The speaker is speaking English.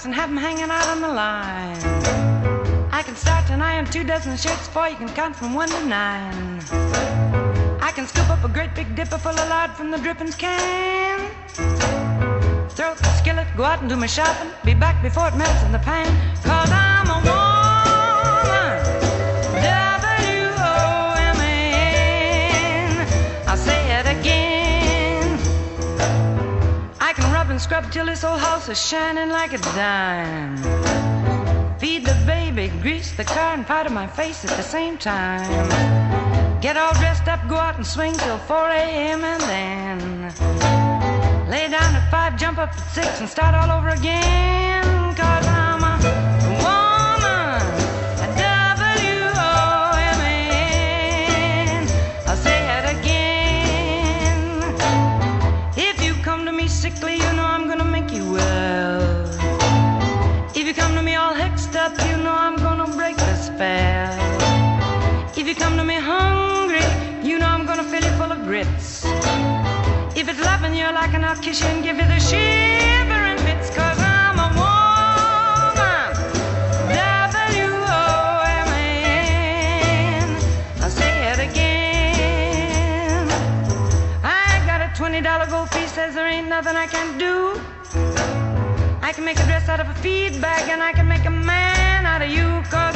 and have them hanging out on the line. I can start to iron 2 dozen shirts for you can count from 1 to 9. I can scoop up a great big dipper full of lard from the drippings can. Throw up the skillet, go out and do my shopping, be back before it melts in the pan. 'Cause I'm a woman, W-O-M-A-N. I'll say it again. I can rub and scrub till this old house is shining like a dime. Feed the baby, grease the car, and powder my face at the same time. Get all dressed up, go out and swing till 4 a.m. and then lay down at 5, jump up at 6 and start all over again. 'Cause I'm a woman, a W-O-M-A-N. I'll say it again. If you come to me sickly, you know I'm gonna make you well. If you come to me all hexed up, you know I'm gonna break the spell. If you come to me hungry, you know I'm gonna fill you full of grits. If it's loving you like, and I'll kiss you and give you the shivering bits. 'Cause I'm a woman, W-O-M-A-N. I'll say it again. I got a $20 gold piece, says there ain't nothing I can't do. I can make a dress out of a feed bag, and I can make a man out of you. 'Cause